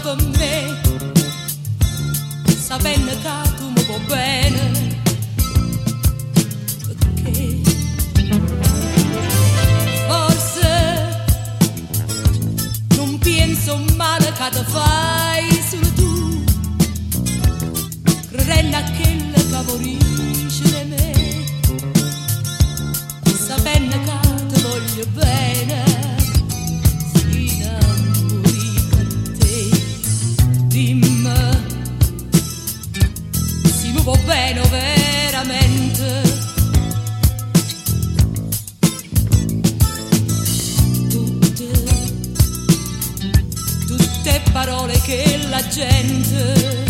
per me, sapendo che tu mi vuoi bene, perché forse non penso male che ti fai solo tu, credendo a quella che morisce di me, sapendo che ti voglio bene. Si muove bene veramente, tutte parole che la gente